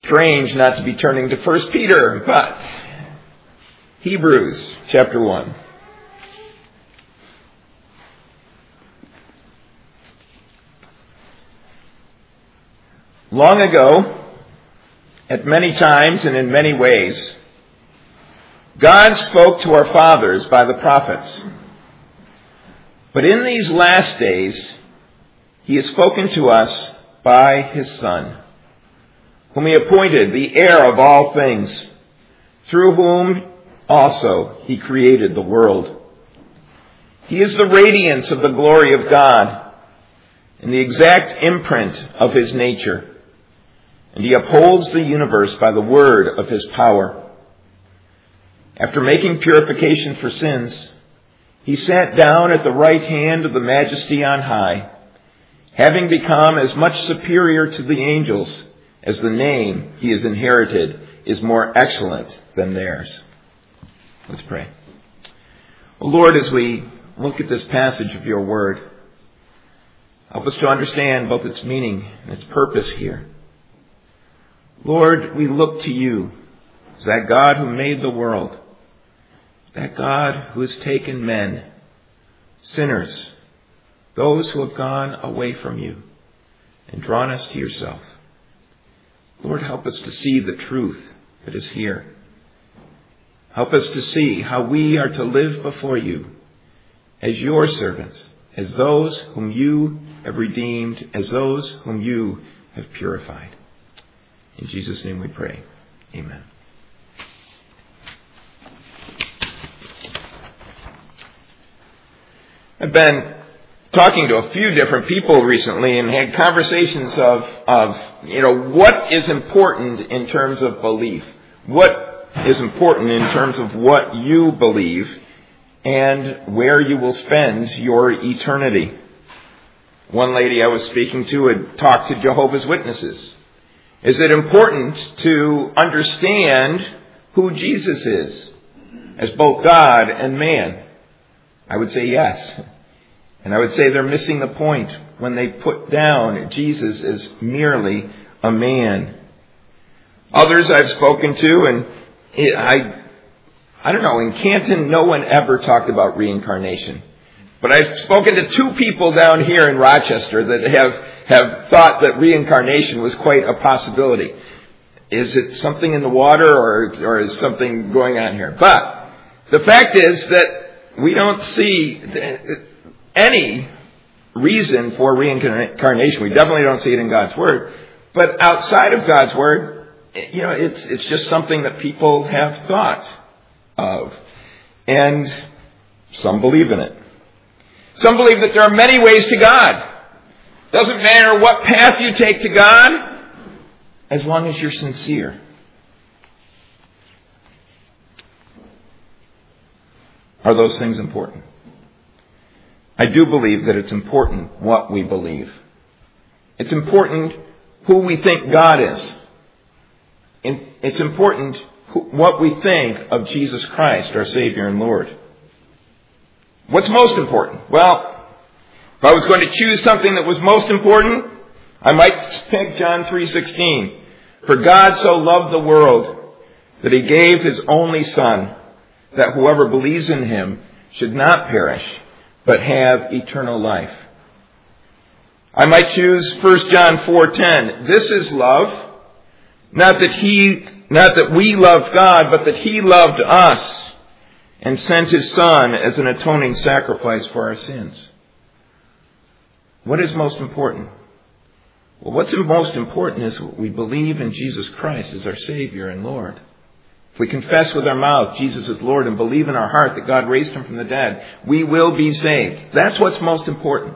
strange not to be turning to 1 Peter, but Hebrews chapter 1. Long ago, at many times and in many ways, God spoke to our fathers by the prophets. But in these last days, He has spoken to us by His Son, whom He appointed the heir of all things, through whom also He created the world. He is the radiance of the glory of God and the exact imprint of His nature. And He upholds the universe by the word of His power. After making purification for sins, He sat down at the right hand of the Majesty on high, having become as much superior to the angels as the name He has inherited is more excellent than theirs. Let's pray. Lord, as we look at this passage of Your word, help us to understand both its meaning and its purpose here. Lord, we look to You as that God who made the world, that God who has taken men, sinners, those who have gone away from You, and drawn us to Yourself. Lord, help us to see the truth that is here. Help us to see how we are to live before You as Your servants, as those whom You have redeemed, as those whom You have purified. In Jesus' name we pray. Amen. I've been talking to a few different people recently and had conversations of what is important in terms of belief. What is important in terms of what you believe and where you will spend your eternity. One lady I was speaking to had talked to Jehovah's Witnesses. Is it important to understand who Jesus is as both God and man? I would say yes. And I would say they're missing the point when they put down Jesus as merely a man. Others I've spoken to, and I don't know, in Canton no one ever talked about reincarnation. But I've spoken to two people down here in Rochester that have thought that reincarnation was quite a possibility. Is it something in the water or is something going on here? But the fact is that we don't see any reason for reincarnation. We definitely don't see it in God's Word. But outside of God's Word, it's just something that people have thought of. And some believe in it. Some believe that there are many ways to God. Doesn't matter what path you take to God, as long as you're sincere. Are those things important? I do believe that it's important what we believe. It's important who we think God is. And it's important what we think of Jesus Christ, our Savior and Lord. What's most important? Well, if I was going to choose something that was most important, I might pick John 3:16. For God so loved the world that He gave His only Son, that whoever believes in Him should not perish, but have eternal life. I might choose 1 John 4:10. This is love, not that we loved God, but that He loved us and sent His Son as an atoning sacrifice for our sins. What is most important? Well, what's most important is we believe in Jesus Christ as our Savior and Lord. If we confess with our mouth Jesus is Lord and believe in our heart that God raised Him from the dead, we will be saved. That's what's most important.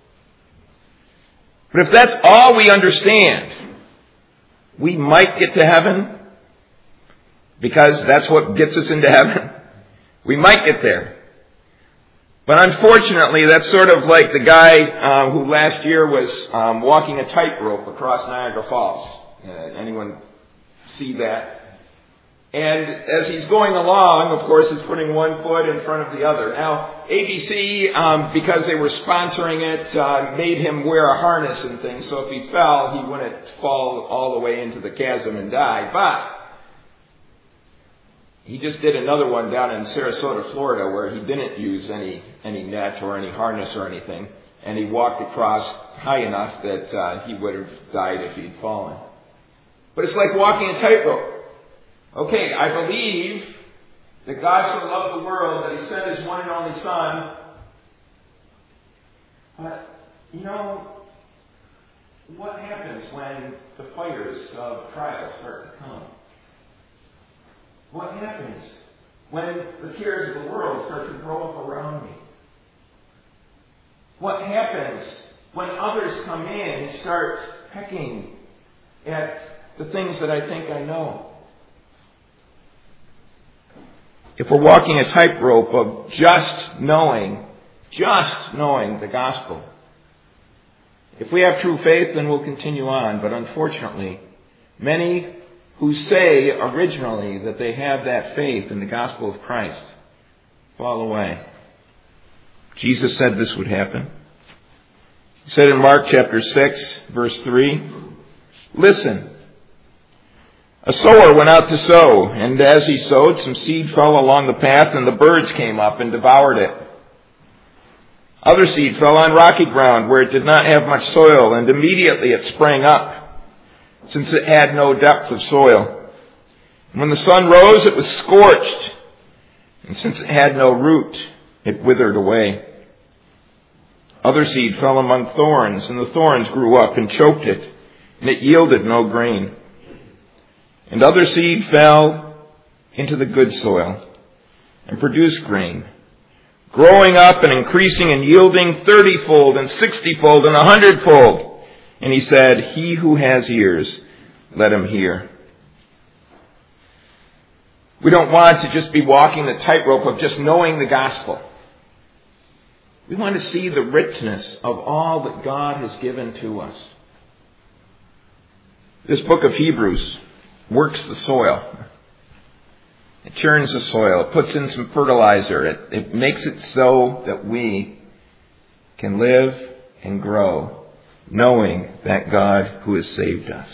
But if that's all we understand, we might get to heaven because that's what gets us into heaven. We might get there. But unfortunately, that's sort of like the guy who last year was walking a tightrope across Niagara Falls. Anyone see that? And as he's going along, of course, he's putting one foot in front of the other. Now, ABC, because they were sponsoring it, made him wear a harness and things, so if he fell, he wouldn't fall all the way into the chasm and die. But he just did another one down in Sarasota, Florida, where he didn't use any net or any harness or anything, and he walked across high enough that he would have died if he'd fallen. But it's like walking a tightrope. Okay, I believe that God so loved the world that He sent His one and only Son. But, what happens when the fires of trials start to come? What happens when the cares of the world start to grow up around me? What happens when others come in and start pecking at the things that I think I know? If we're walking a tightrope of just knowing the gospel, if we have true faith, then we'll continue on. But unfortunately, many who say originally that they have that faith in the gospel of Christ fall away. Jesus said this would happen. He said in Mark chapter 6, verse 3, "Listen, a sower went out to sow, and as he sowed, some seed fell along the path, and the birds came up and devoured it. Other seed fell on rocky ground, where it did not have much soil, and immediately it sprang up, since it had no depth of soil. And when the sun rose, it was scorched, and since it had no root, it withered away. Other seed fell among thorns, and the thorns grew up and choked it, and it yielded no grain. And other seed fell into the good soil and produced grain, growing up and increasing and yielding 30-fold and 60-fold and 100-fold. And he said, 'He who has ears, let him hear.'" We don't want to just be walking the tightrope of just knowing the gospel. We want to see the richness of all that God has given to us. This book of Hebrews works the soil. It churns the soil. It puts in some fertilizer. It makes it so that we can live and grow, knowing that God who has saved us.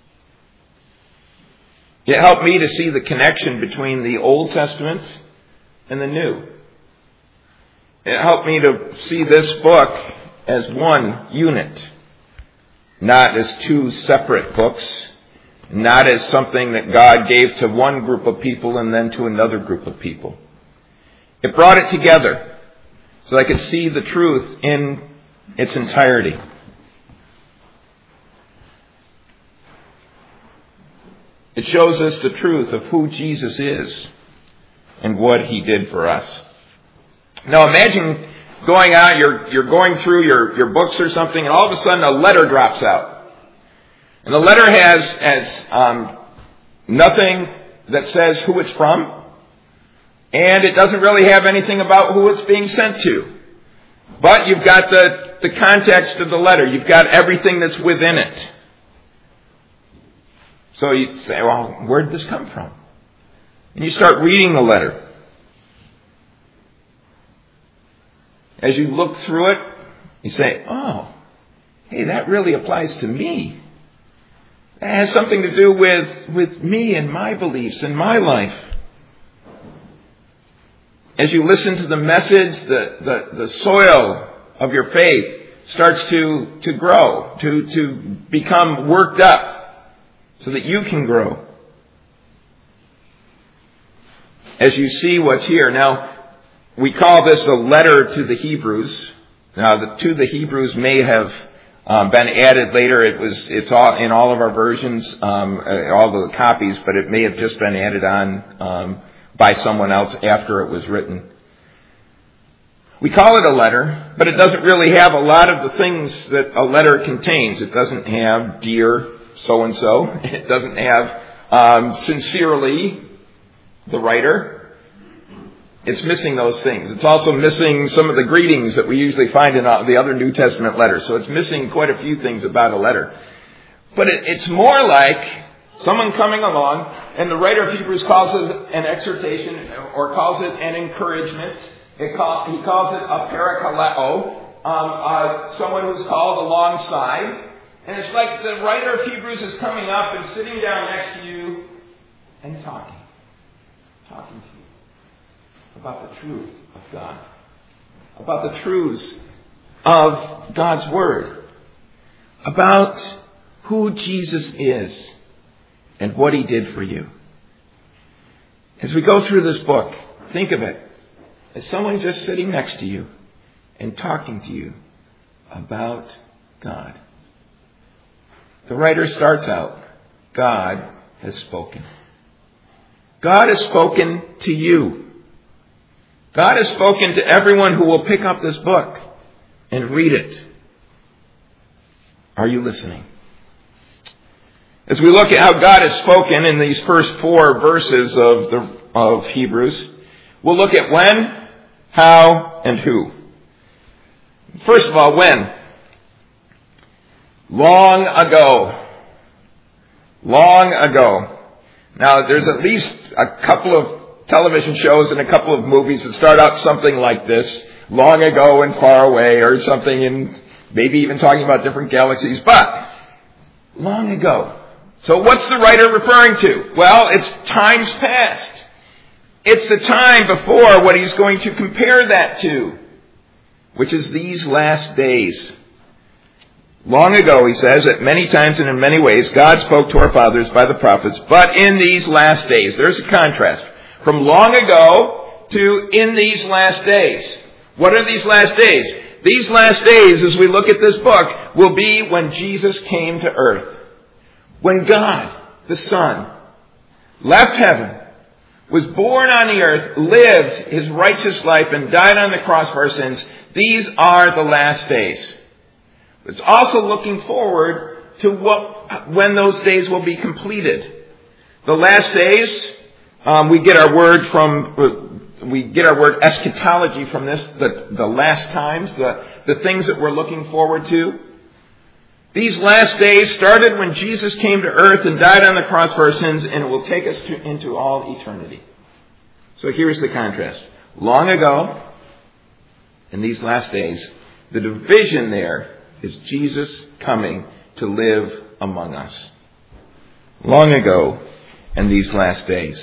It helped me to see the connection between the Old Testament and the New. It helped me to see this book as one unit, not as two separate books, not as something that God gave to one group of people and then to another group of people. It brought it together so I could see the truth in its entirety. It shows us the truth of who Jesus is and what He did for us. Now imagine going out, you're going through your books or something, and all of a sudden a letter drops out. And the letter has nothing that says who it's from, and it doesn't really have anything about who it's being sent to. But you've got the context of the letter. You've got everything that's within it. So you say, well, where did this come from? And you start reading the letter. As you look through it, you say, oh, hey, that really applies to me. It has something to do with me and my beliefs and my life. As you listen to the message, the soil of your faith starts to grow, to become worked up so that you can grow. As you see what's here. Now, we call this a letter to the Hebrews. Now, to the Hebrews may have been added later. It's all in all of our versions, all the copies, but it may have just been added on by someone else after it was written. We call it a letter, but it doesn't really have a lot of the things that a letter contains. It doesn't have dear so-and-so. It doesn't have sincerely the writer. It's missing those things. It's also missing some of the greetings that we usually find in the other New Testament letters. So it's missing quite a few things about a letter. But it's more like Someone coming along, and the writer of Hebrews calls it an exhortation, or calls it an encouragement. He calls it a parakaleo, someone who's called alongside. And it's like the writer of Hebrews is coming up and sitting down next to you and talking to you about the truth of God, about the truths of God's Word, about who Jesus is and what He did for you. As we go through this book, think of it as someone just sitting next to you and talking to you about God. The writer starts out, God has spoken. God has spoken to you. God has spoken to everyone who will pick up this book and read it. Are you listening? As we look at how God has spoken in these first 4 verses of Hebrews, we'll look at when, how, and who. First of all, when. Long ago. Long ago. Now, there's at least a couple of television shows and a couple of movies that start out something like this. Long ago and far away, or something, and maybe even talking about different galaxies. But, long ago. So what's the writer referring to? Well, it's times past. It's the time before what he's going to compare that to, which is these last days. Long ago, he says, at many times and in many ways, God spoke to our fathers by the prophets, but in these last days. There's a contrast. From long ago to in these last days. What are these last days? These last days, as we look at this book, will be when Jesus came to earth. When God, the Son, left heaven, was born on the earth, lived his righteous life, and died on the cross for our sins. These are the last days. It's also looking forward to when those days will be completed. The last days, we get our word eschatology from this, the last times, the things that we're looking forward to. These last days started when Jesus came to earth and died on the cross for our sins, and it will take us into all eternity. So here's the contrast. Long ago, in these last days, the division there is Jesus coming to live among us. Long ago, in these last days.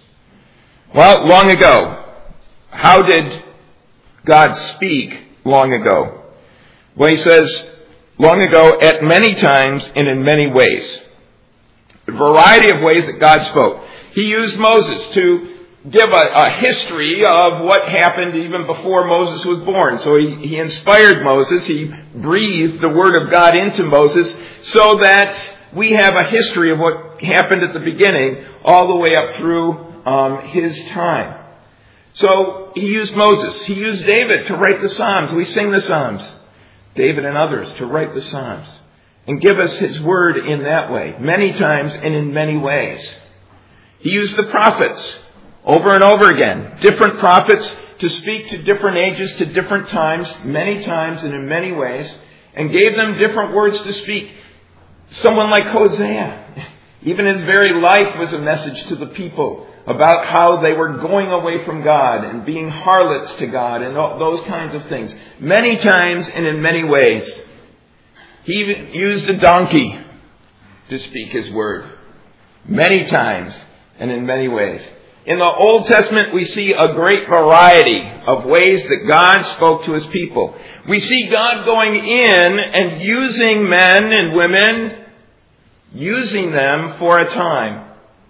Well, long ago, how did God speak long ago? Well, he says, long ago, at many times and in many ways. A variety of ways that God spoke. He used Moses to give a history of what happened even before Moses was born. So he inspired Moses. He breathed the word of God into Moses so that we have a history of what happened at the beginning all the way up through his time. So he used Moses. He used David to write the Psalms. We sing the Psalms. David and others to write the Psalms and give us his word in that way, many times and in many ways. He used the prophets over and over again, different prophets to speak to different ages, to different times, many times and in many ways, and gave them different words to speak. Someone like Hosea, even his very life was a message to the people about how they were going away from God and being harlots to God and all those kinds of things. Many times and in many ways. He even used a donkey to speak his word. Many times and in many ways. In the Old Testament, we see a great variety of ways that God spoke to his people. We see God going in and using men and women, using them for a time.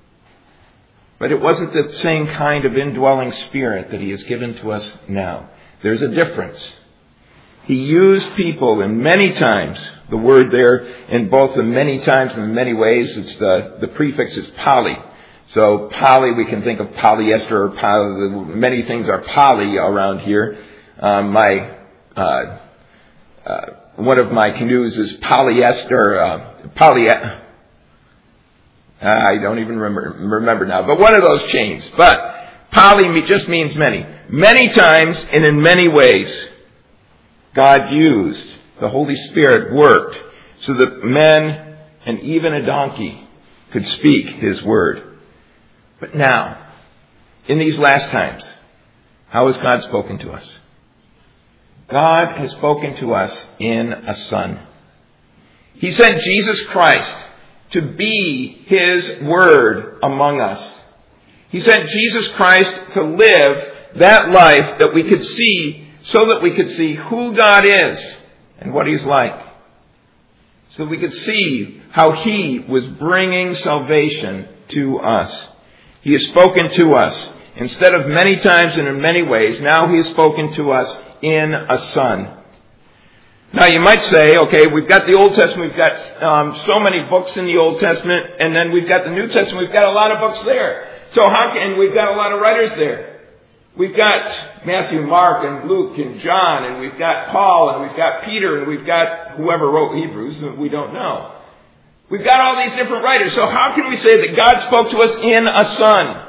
But it wasn't the same kind of indwelling spirit that he has given to us now. There's a difference. He used people in many times. The word there in both the many times and in many ways, it's the prefix is poly. So poly, we can think of polyester or poly. Many things are poly around here. One of my canoes is polyester. I don't even remember now. But one of those chains. But poly just means many. Many times and in many ways, God used, the Holy Spirit worked so that men and even a donkey could speak His word. But now, in these last times, how has God spoken to us? God has spoken to us in a Son. He sent Jesus Christ to be His Word among us. He sent Jesus Christ to live that life that we could see, so that we could see who God is and what He's like. So we could see how He was bringing salvation to us. He has spoken to us. Instead of many times and in many ways, now He has spoken to us in a Son. Now you might say, okay, we've got the Old Testament, we've got so many books in the Old Testament, and then we've got the New Testament, we've got a lot of books there. So and we've got a lot of writers there. We've got Matthew, Mark, and Luke, and John, and we've got Paul, and we've got Peter, and we've got whoever wrote Hebrews, we don't know. We've got all these different writers. So how can we say that God spoke to us in a Son?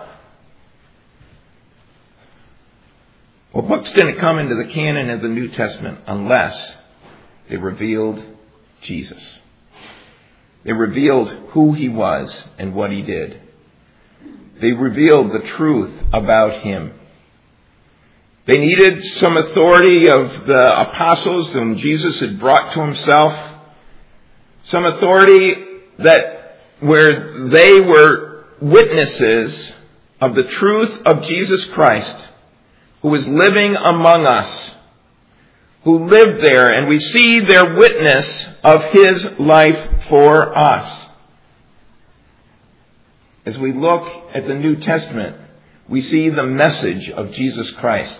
Well, books didn't come into the canon of the New Testament unless they revealed Jesus. They revealed who He was and what He did. They revealed the truth about Him. They needed some authority of the apostles whom Jesus had brought to Himself. Some authority where they were witnesses of the truth of Jesus Christ, who was living among us, who lived there, and we see their witness of His life for us. As we look at the New Testament, we see the message of Jesus Christ.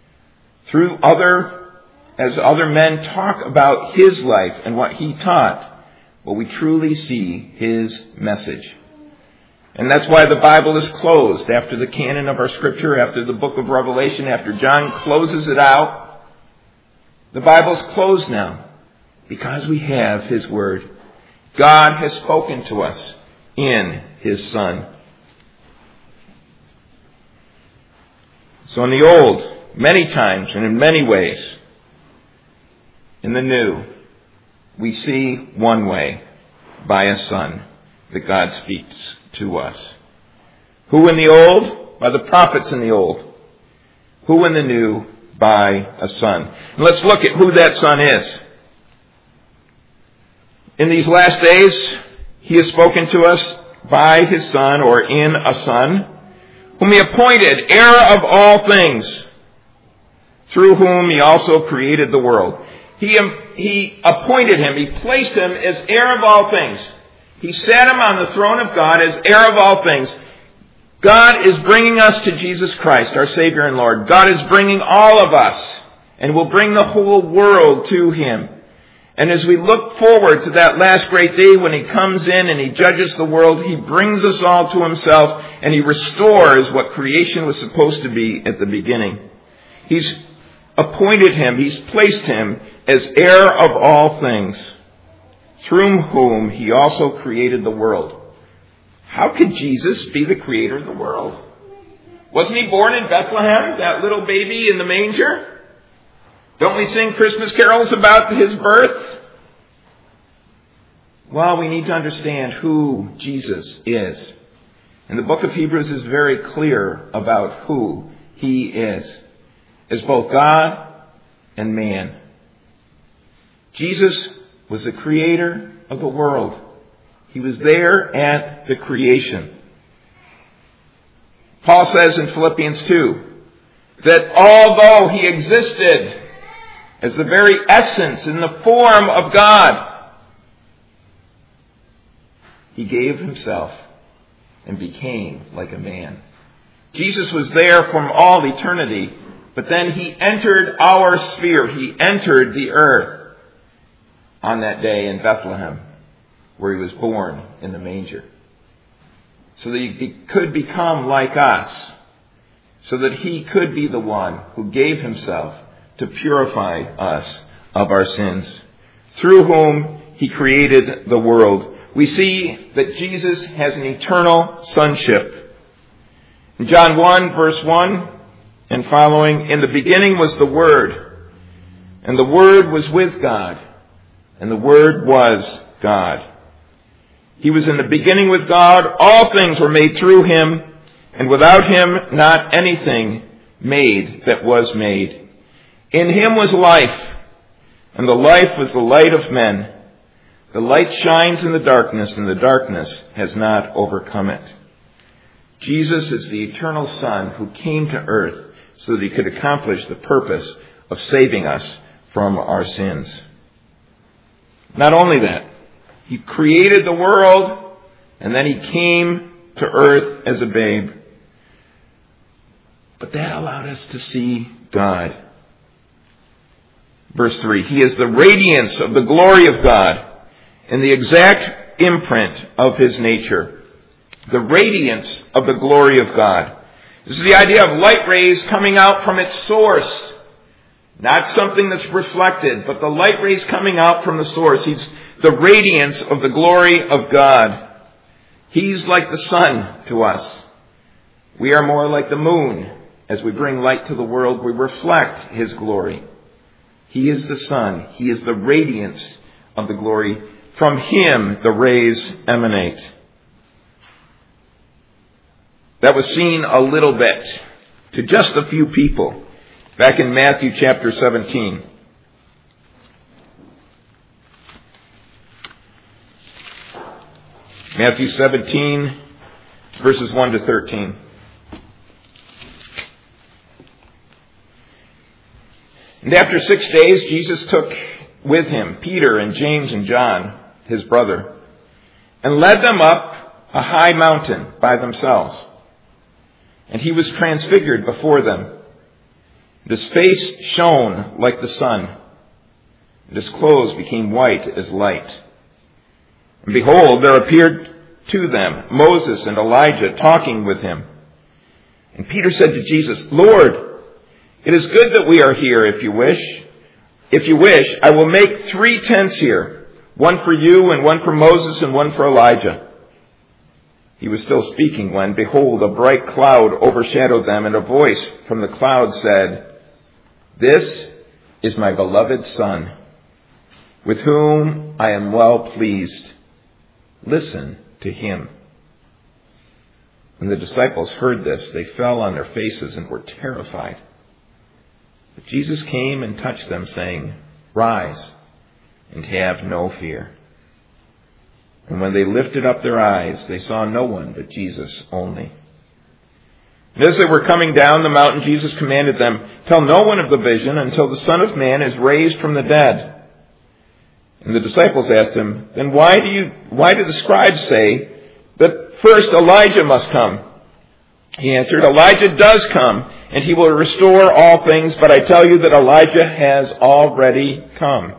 As other men talk about His life and what He taught, well, we truly see His message. And that's why the Bible is closed after the canon of our Scripture, after the book of Revelation, after John closes it out. The Bible's closed now because we have His Word. God has spoken to us in His Son. So in the Old, many times and in many ways, in the New, we see one way, by a Son, that God speaks to us. Who in the Old? By the prophets in the Old. Who in the New? By a Son. And let's look at who that Son is. In these last days, He has spoken to us by His Son, or in a Son, whom He appointed heir of all things, through whom He also created the world. He appointed Him, He placed Him as heir of all things. He sat Him on the throne of God as heir of all things. God is bringing us to Jesus Christ, our Savior and Lord. God is bringing all of us, and will bring the whole world to Him. And as we look forward to that last great day when He comes in and He judges the world, He brings us all to Himself, and He restores what creation was supposed to be at the beginning. He's appointed Him, He's placed Him as heir of all things, through whom He also created the world. How could Jesus be the creator of the world? Wasn't He born in Bethlehem, that little baby in the manger? Don't we sing Christmas carols about His birth? Well, we need to understand who Jesus is. And the book of Hebrews is very clear about who He is, as both God and man. Jesus was the creator of the world. He was there at the creation. Paul says in Philippians 2 that although He existed as the very essence in the form of God, He gave Himself and became like a man. Jesus was there from all eternity, but then He entered our sphere. He entered the earth on that day in Bethlehem, where He was born in the manger, so that He could become like us, so that He could be the one who gave Himself to purify us of our sins, through whom He created the world. We see that Jesus has an eternal sonship. In John 1, verse 1 and following, in the beginning was the Word, and the Word was with God, and the Word was God. He was in the beginning with God. All things were made through him, and without him not anything made that was made. In him was life, and the life was the light of men. The light shines in the darkness, and the darkness has not overcome it. Jesus is the eternal Son who came to earth so that he could accomplish the purpose of saving us from our sins. Not only that, he created the world, and then he came to earth as a babe. But that allowed us to see God. Verse 3, he is the radiance of the glory of God and the exact imprint of his nature. The radiance of the glory of God. This is the idea of light rays coming out from its source. Not something that's reflected, but the light rays coming out from the source. He's the radiance of the glory of God. He's like the sun to us. We are more like the moon. As we bring light to the world, we reflect his glory. He is the sun. He is the radiance of the glory. From him the rays emanate. That was seen a little bit to just a few people back in Matthew chapter 17. Matthew 17, verses 1 to 13. And after 6 days, Jesus took with him Peter and James and John, his brother, and led them up a high mountain by themselves. And he was transfigured before them. And his face shone like the sun, and his clothes became white as light. And behold, there appeared to them Moses and Elijah talking with him. And Peter said to Jesus, Lord, it is good that we are here if you wish. If you wish, I will make 3 tents here, one for you and one for Moses and one for Elijah. He was still speaking when, behold, a bright cloud overshadowed them, and a voice from the cloud said, This is my beloved Son, with whom I am well pleased. Listen to him. When the disciples heard this, they fell on their faces and were terrified. But Jesus came and touched them, saying, Rise and have no fear. And when they lifted up their eyes, they saw no one but Jesus only. And as they were coming down the mountain, Jesus commanded them, Tell no one of the vision until the Son of Man is raised from the dead. And the disciples asked him, Then why do the scribes say that first Elijah must come? He answered, Elijah does come, and he will restore all things, but I tell you that Elijah has already come.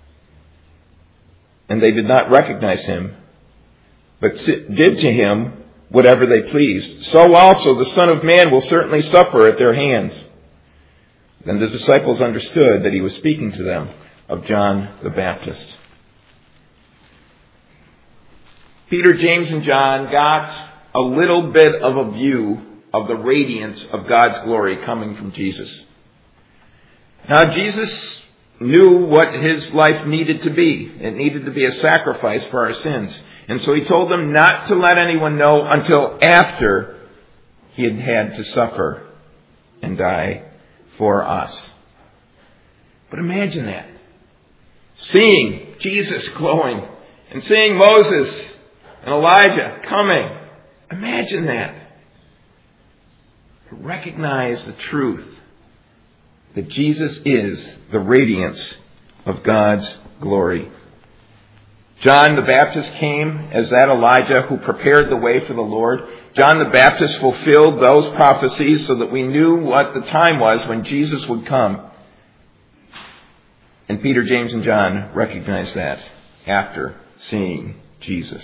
And they did not recognize him, but did to him whatever they pleased. So also the Son of Man will certainly suffer at their hands. Then the disciples understood that he was speaking to them of John the Baptist. Peter, James, and John got a little bit of a view of the radiance of God's glory coming from Jesus. Now, Jesus knew what his life needed to be. It needed to be a sacrifice for our sins. And so he told them not to let anyone know until after he had had to suffer and die for us. But imagine that. Seeing Jesus glowing and seeing Moses and Elijah coming. Imagine that. Recognize the truth that Jesus is the radiance of God's glory. John the Baptist came as that Elijah who prepared the way for the Lord. John the Baptist fulfilled those prophecies so that we knew what the time was when Jesus would come. And Peter, James, and John recognized that after seeing Jesus.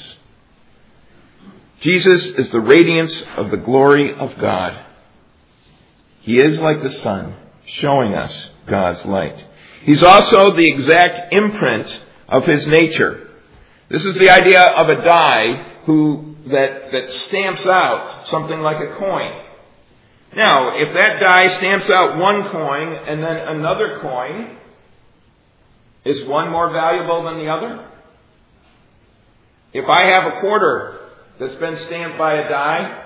Jesus is the radiance of the glory of God. He is like the sun, showing us God's light. He's also the exact imprint of his nature. This is the idea of a die that stamps out something like a coin. Now, if that die stamps out one coin and then another coin, is one more valuable than the other? If I have a quarter that's been stamped by a die,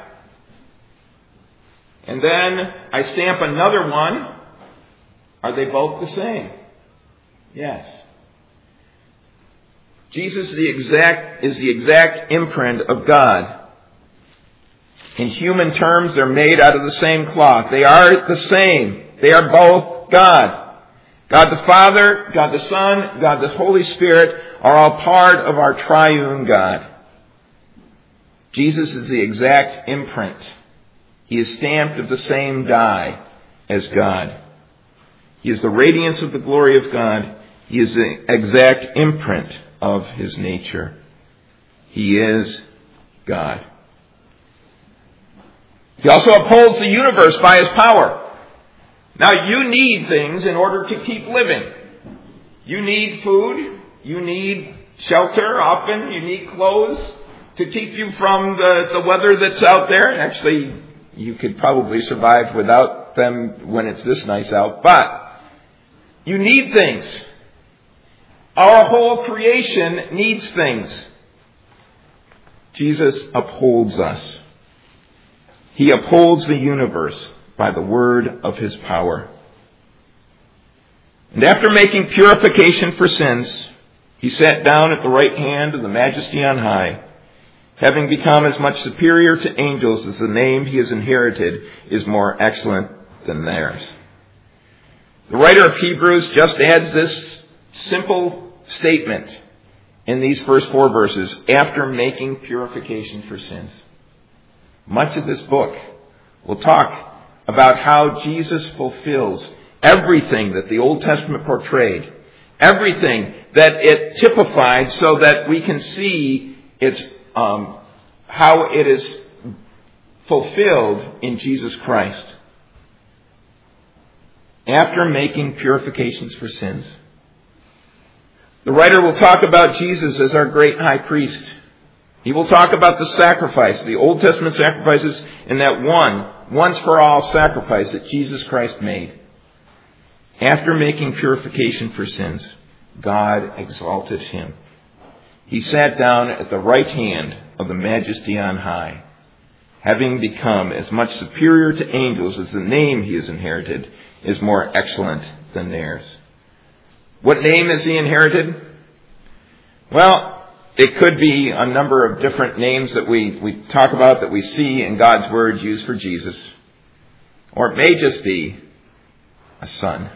and then I stamp another one, are they both the same? Yes. Jesus is the exact imprint of God. In human terms, they're made out of the same cloth. They are the same. They are both God. God the Father, God the Son, God the Holy Spirit are all part of our triune God. Jesus is the exact imprint. He is stamped of the same die as God. He is the radiance of the glory of God. He is the exact imprint of His nature. He is God. He also upholds the universe by His power. Now, you need things in order to keep living. You need food. You need shelter. Often you need clothes to keep you from the weather that's out there. And actually, you could probably survive without them when it's this nice out. But you need things. Our whole creation needs things. Jesus upholds us. He upholds the universe by the word of His power. And after making purification for sins, He sat down at the right hand of the Majesty on high, having become as much superior to angels as the name He has inherited is more excellent than theirs. The writer of Hebrews just adds this simple statement in these first 4 verses, after making purification for sins. Much of this book will talk about how Jesus fulfills everything that the Old Testament portrayed, everything that it typified so that we can see its how it is fulfilled in Jesus Christ. After making purifications for sins, the writer will talk about Jesus as our great high priest. He will talk about the sacrifice, the Old Testament sacrifices, and that once for all sacrifice that Jesus Christ made. After making purification for sins, God exalted Him. He sat down at the right hand of the Majesty on high, having become as much superior to angels as the name He has inherited is more excellent than theirs. What name has He inherited? Well, it could be a number of different names that we talk about, that we see in God's Word used for Jesus. Or it may just be a son.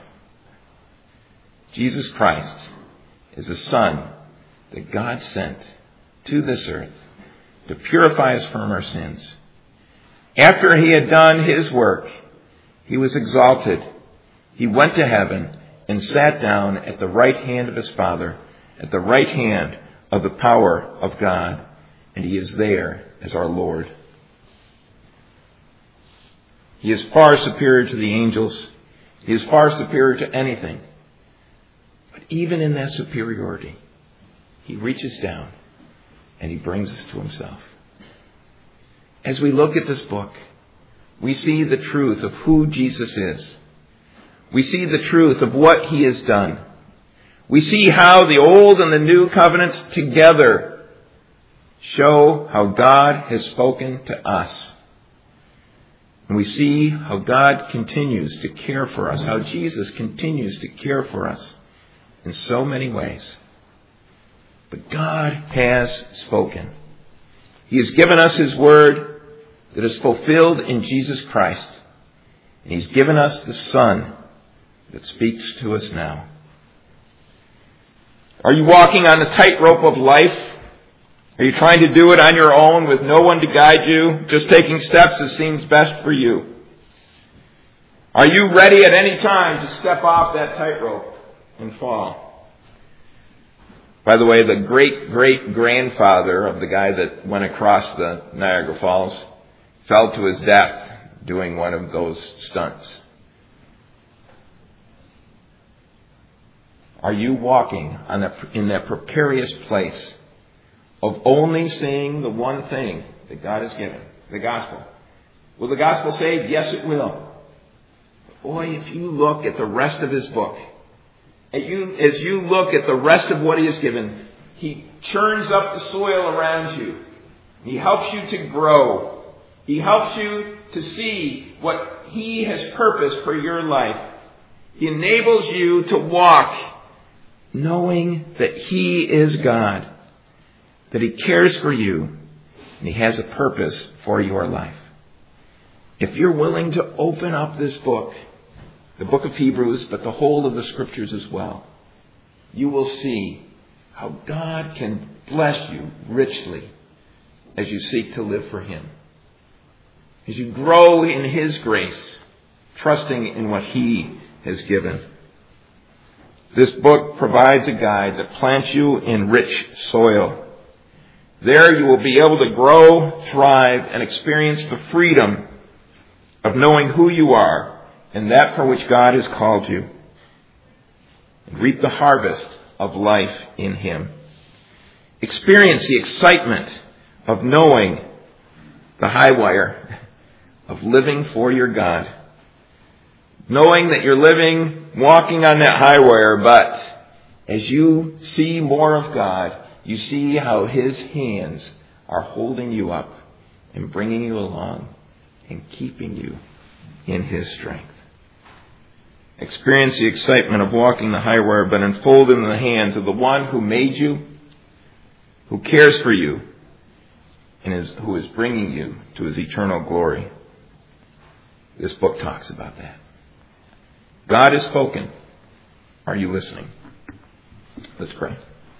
Jesus Christ is a son that God sent to this earth to purify us from our sins. After He had done His work, He was exalted. He went to heaven and sat down at the right hand of His Father, at the right hand of the power of God, and He is there as our Lord. He is far superior to the angels. He is far superior to anything. But even in that superiority, He reaches down and He brings us to Himself. As we look at this book, we see the truth of who Jesus is. We see the truth of what He has done. We see how the Old and the New Covenants together show how God has spoken to us. And we see how God continues to care for us, how Jesus continues to care for us in so many ways. But God has spoken. He has given us His Word that is fulfilled in Jesus Christ. And He's given us the Son that speaks to us now. Are you walking on the tightrope of life? Are you trying to do it on your own with no one to guide you, just taking steps as seems best for you? Are you ready at any time to step off that tightrope and fall? By the way, the great-great-grandfather of the guy that went across the Niagara Falls fell to his death doing one of those stunts. Are you walking in that precarious place of only seeing the one thing that God has given, the gospel? Will the gospel save? Yes, it will. But boy, if you look at the rest of His book, as you look at the rest of what He has given, He churns up the soil around you. He helps you to grow. He helps you to see what He has purposed for your life. He enables you to walk knowing that He is God, that He cares for you, and He has a purpose for your life. If you're willing to open up this book, the book of Hebrews, but the whole of the Scriptures as well, you will see how God can bless you richly as you seek to live for Him. As you grow in His grace, trusting in what He has given. This book provides a guide that plants you in rich soil. There you will be able to grow, thrive, and experience the freedom of knowing who you are and that for which God has called you. And reap the harvest of life in Him. Experience the excitement of knowing the high wire of living for your God. Knowing that you're walking on that high wire, but as you see more of God, you see how His hands are holding you up and bringing you along and keeping you in His strength. Experience the excitement of walking the high wire, but enfolded in the hands of the one who made you, who cares for you, and who is bringing you to His eternal glory. This book talks about that. God has spoken. Are you listening? Let's pray.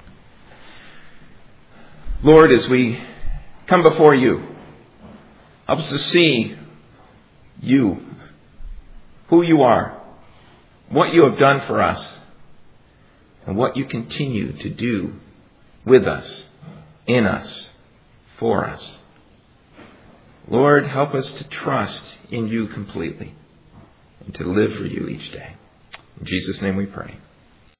Lord, as we come before you, help us to see you, who you are, what you have done for us, and what you continue to do with us, in us, for us. Lord, help us to trust in you completely and to live for you each day. In Jesus' name we pray.